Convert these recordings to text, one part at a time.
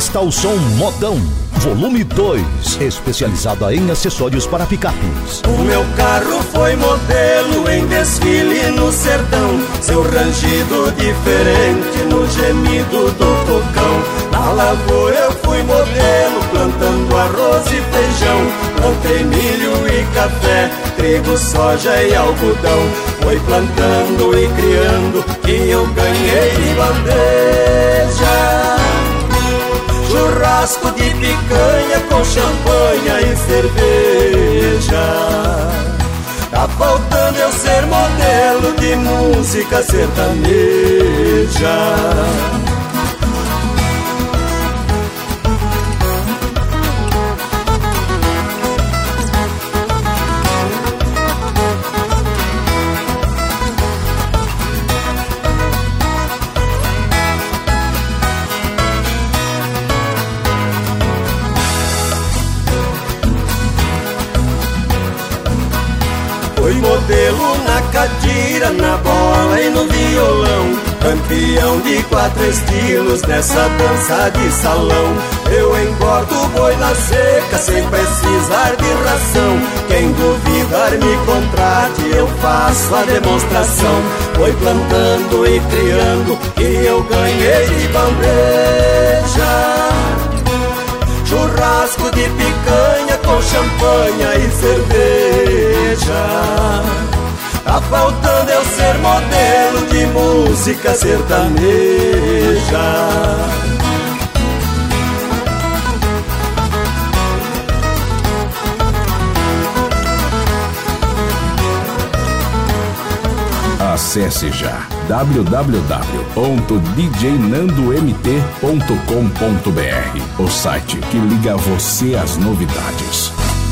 Cristal Som Modão, volume 2, especializada em acessórios para picapes. O meu carro foi modelo em desfile no sertão, seu rangido diferente no gemido do cocão. Na lavoura eu fui modelo, plantando arroz e feijão, plantei milho e café, trigo, soja e algodão. Foi plantando e criando que eu ganhei de bandeja. Churrasco de picanha com champanhe e cerveja. Tá faltando eu ser modelo de música sertaneja. Fui modelo na catira, na bola e no violão, campeão de 4 estilos nessa dança de salão. Eu engordo o boi na seca sem precisar de ração. Quem duvidar me contrate, eu faço a demonstração. Foi plantando e criando que eu ganhei de bandeja. Churrasco de picanha com champanhe e cerveja. Tá faltando eu ser modelo de música sertaneja. Acesse já www.djnandomt.com.br, o site que liga você às novidades.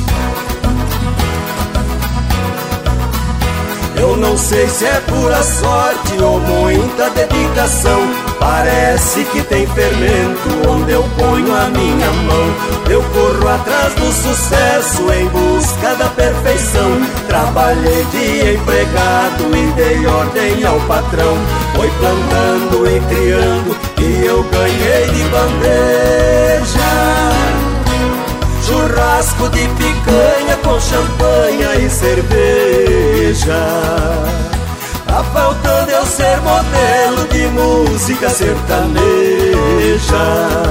Eu não sei se é pura sorte ou muita dedicação, parece que tem fermento onde eu ponho a minha mão. Eu corro atrás do sucesso em busca da perfeição. Trabalhei de empregado e dei ordem ao patrão. Foi plantando e criando e eu ganhei de bandeja. Churrasco de picanha com champanhe e cerveja. Tá faltando eu ser modelo de música sertaneja.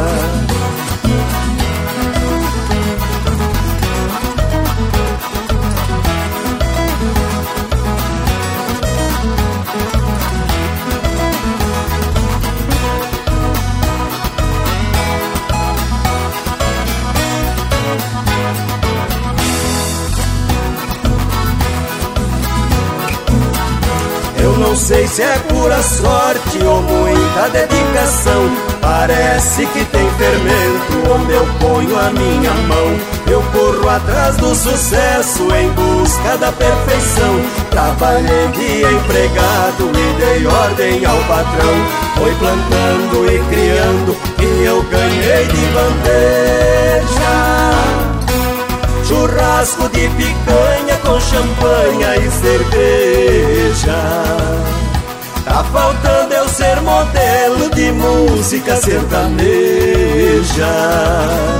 Não sei se é pura sorte ou muita dedicação, parece que tem fermento onde eu ponho a minha mão. Eu corro atrás do sucesso em busca da perfeição. Trabalhei de empregado e dei ordem ao patrão. Foi plantando e criando e eu ganhei de bandeja. Churrasco de picanha com champanhe e cerveja. Tá faltando eu ser modelo de música sertaneja.